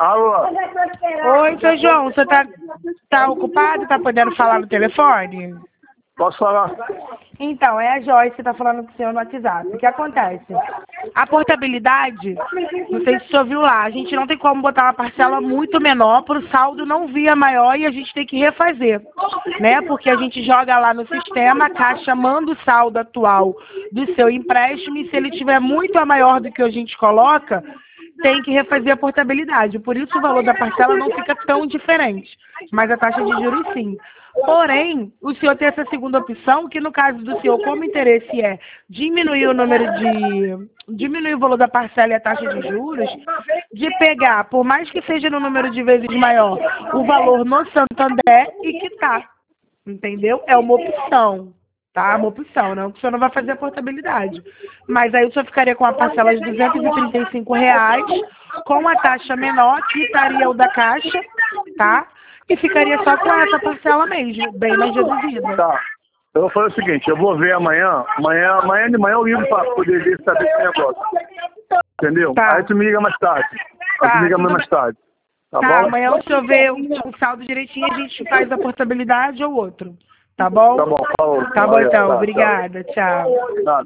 Alô? Oi, seu João, você tá ocupado? Tá podendo falar no telefone? Posso falar? Então, é a Joyce que tá falando com o senhor no WhatsApp. O que acontece? A portabilidade, não sei se o senhor viu lá, a gente não tem como botar uma parcela muito menor para o saldo não vir maior e a gente tem que refazer, né? Porque a gente joga lá no sistema, a Caixa manda o saldo atual do seu empréstimo e se ele tiver muito a maior do que a gente coloca, tem que refazer a portabilidade. Por isso o valor da parcela não fica tão diferente, mas a taxa de juros sim. Porém, o senhor tem essa segunda opção, que no caso do senhor, como o interesse é diminuir o diminuir o valor da parcela e a taxa de juros, de pegar, por mais que seja no número de vezes maior, o valor no Santander e quitar. Entendeu? É uma opção. Tá? Uma opção, não que o senhor não vai fazer a portabilidade. Mas aí o senhor ficaria com a parcela de R$ 235, com a taxa menor, quitaria o da Caixa, tá? E ficaria só com essa parcela mesmo, bem mais reduzida. Tá. Eu vou fazer o seguinte, eu vou ver amanhã de manhã eu ligo para poder ver saber esse negócio. Entendeu? Tá. Aí tu me liga mais tarde. Aí tu me liga mais tarde. Tá Tá, bom? amanhã o senhor vê o saldo direitinho e a gente faz a portabilidade ou outro. Tá bom? Tá bom, falou. Tá bom Valeu, então, tá, obrigada, tchau. Nada.